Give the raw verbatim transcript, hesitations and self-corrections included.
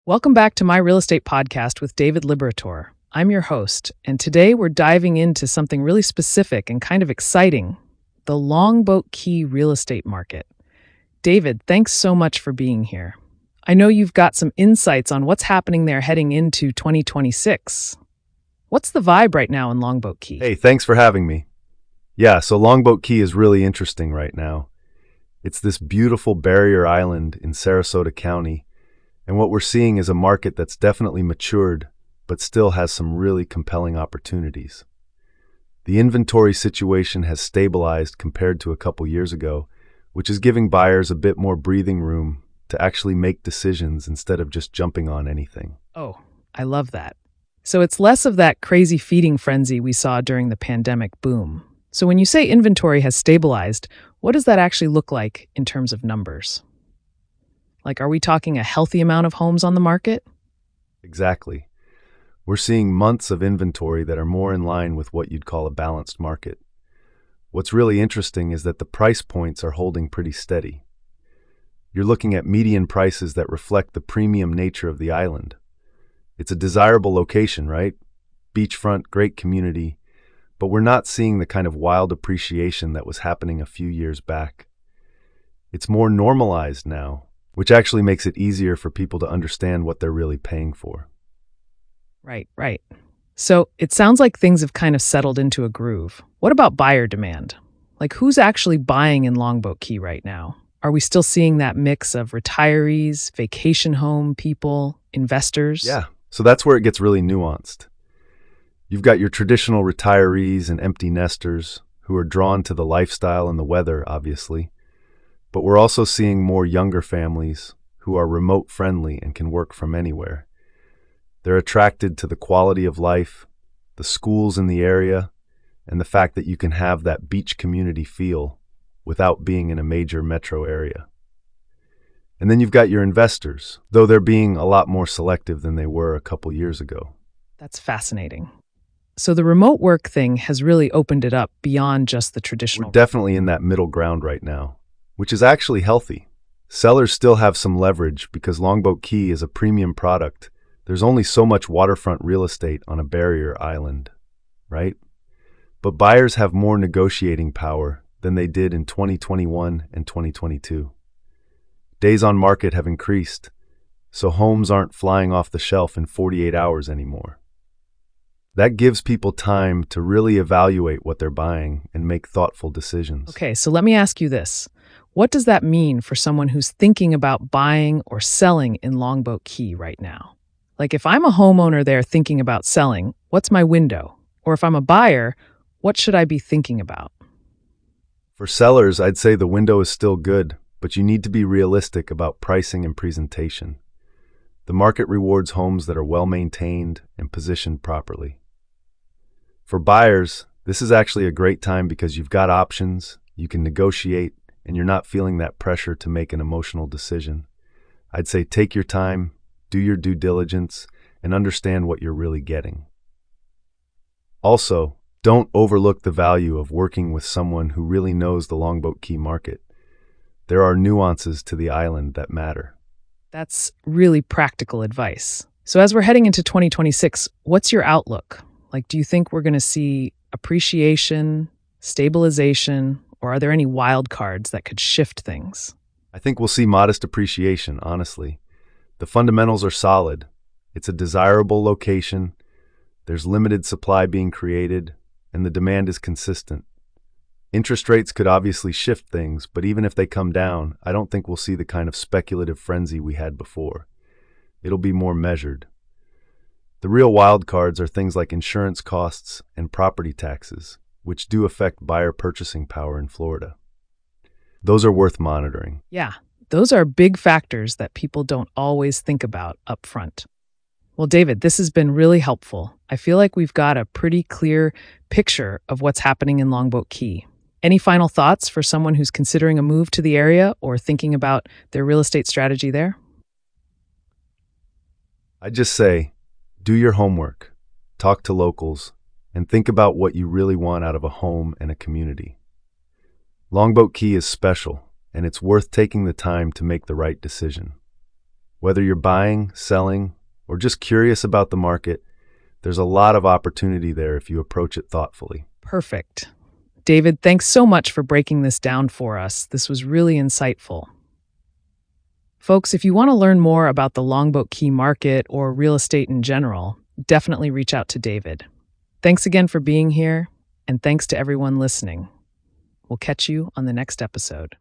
Welcome back to my real estate podcast with David Liberator. I'm your host, and today we're diving into something really specific and kind of exciting, the Longboat Key real estate market. David, thanks so much for being here. I know you've got some insights on what's happening there heading into twenty twenty-six. What's the vibe right now in Longboat Key? Hey, thanks for having me. Yeah, so Longboat Key is really interesting right now. It's this beautiful barrier island in Sarasota County. And what we're seeing is a market that's definitely matured, but still has some really compelling opportunities. The inventory situation has stabilized compared to a couple years ago, which is giving buyers a bit more breathing room to actually make decisions instead of just jumping on anything. Oh, I love that. So it's less of that crazy feeding frenzy we saw during the pandemic boom. So when you say inventory has stabilized, what does that actually look like in terms of numbers? Like, are we talking a healthy amount of homes on the market? Exactly. We're seeing months of inventory that are more in line with what you'd call a balanced market. What's really interesting is that the price points are holding pretty steady. You're looking at median prices that reflect the premium nature of the island. It's a desirable location, right? Beachfront, great community, but we're not seeing the kind of wild appreciation that was happening a few years back. It's more normalized now, which actually makes it easier for people to understand what they're really paying for. Right, right. So it sounds like things have kind of settled into a groove. What about buyer demand? Like, who's actually buying in Longboat Key right now? Are we still seeing that mix of retirees, vacation home people, investors? Yeah, so that's where it gets really nuanced. You've got your traditional retirees and empty nesters who are drawn to the lifestyle and the weather, obviously. But we're also seeing more younger families who are remote friendly and can work from anywhere. They're attracted to the quality of life, the schools in the area, and the fact that you can have that beach community feel without being in a major metro area. And then you've got your investors, though they're being a lot more selective than they were a couple years ago. That's fascinating. So the remote work thing has really opened it up beyond just the traditional. We're definitely in that middle ground right now, which is actually healthy. Sellers still have some leverage because Longboat Key is a premium product. There's only so much waterfront real estate on a barrier island, right? But buyers have more negotiating power than they did in twenty twenty-one and twenty twenty-two. Days on market have increased, so homes aren't flying off the shelf in forty-eight hours anymore. That gives people time to really evaluate what they're buying and make thoughtful decisions. Okay, so let me ask you this. What does that mean for someone who's thinking about buying or selling in Longboat Key right now? Like, if I'm a homeowner there thinking about selling, what's my window? Or if I'm a buyer, what should I be thinking about? For sellers, I'd say the window is still good, but you need to be realistic about pricing and presentation. The market rewards homes that are well-maintained and positioned properly. For buyers, this is actually a great time because you've got options, you can negotiate, and you're not feeling that pressure to make an emotional decision. I'd say take your time, do your due diligence, and understand what you're really getting. Also, don't overlook the value of working with someone who really knows the Longboat Key market. There are nuances to the island that matter. That's really practical advice. So as we're heading into twenty twenty-six, what's your outlook? Like, do you think we're going to see appreciation, stabilization, or are there any wild cards that could shift things? I think we'll see modest appreciation, honestly. The fundamentals are solid. It's a desirable location. There's limited supply being created, and the demand is consistent. Interest rates could obviously shift things, but even if they come down, I don't think we'll see the kind of speculative frenzy we had before. It'll be more measured. The real wild cards are things like insurance costs and property taxes, which do affect buyer purchasing power in Florida. Those are worth monitoring. Yeah, those are big factors that people don't always think about up front. Well, David, this has been really helpful. I feel like we've got a pretty clear picture of what's happening in Longboat Key. Any final thoughts for someone who's considering a move to the area or thinking about their real estate strategy there? I just say, do your homework, talk to locals, and think about what you really want out of a home and a community. Longboat Key is special, and it's worth taking the time to make the right decision. Whether you're buying, selling, or just curious about the market, there's a lot of opportunity there if you approach it thoughtfully. Perfect. David, thanks so much for breaking this down for us. This was really insightful. Folks, if you want to learn more about the Longboat Key market or real estate in general, definitely reach out to David. Thanks again for being here, and thanks to everyone listening. We'll catch you on the next episode.